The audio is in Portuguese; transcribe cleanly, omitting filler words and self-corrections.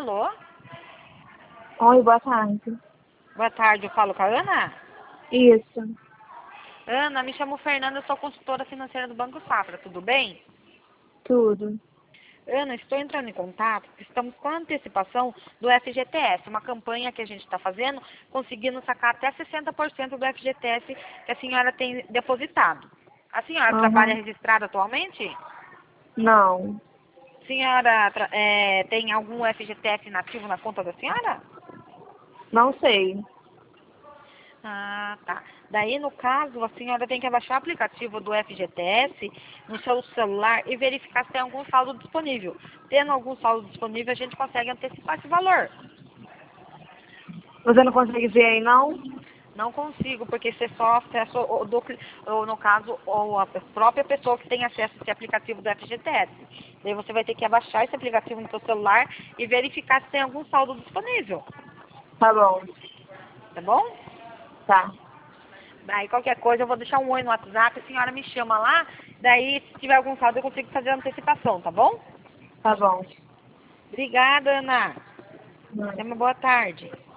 Alô? Oi, boa tarde. Boa tarde, eu falo com a Ana? Isso, Ana, me chamo Fernanda, sou consultora financeira do Banco Safra, tudo bem? tudo. Ana, estou entrando em contato, porque estamos com a antecipação do FGTS, uma campanha que a gente está fazendo, conseguindo sacar até 60% do FGTS que a senhora tem depositado. A senhora trabalha Aham. registrada atualmente? Não, A senhora tem algum FGTS inativo na conta da senhora? não sei. Ah, tá. Daí, no caso, a senhora tem que baixar o aplicativo do FGTS no seu celular e verificar se tem algum saldo disponível. Tendo algum saldo disponível, a gente consegue antecipar esse valor. Você não consegue ver aí, não? Não consigo, porque você só acesso ou no caso, ou a própria pessoa que tem acesso a esse aplicativo do FGTS. Daí você vai ter que abaixar esse aplicativo no seu celular e verificar se tem algum saldo disponível. Tá bom, Tá bom? tá. Daí qualquer coisa eu vou deixar um oi no WhatsApp, a senhora me chama lá, daí se tiver algum saldo eu consigo fazer a antecipação, tá bom? Tá bom. Obrigada, Ana. Tenha uma boa tarde.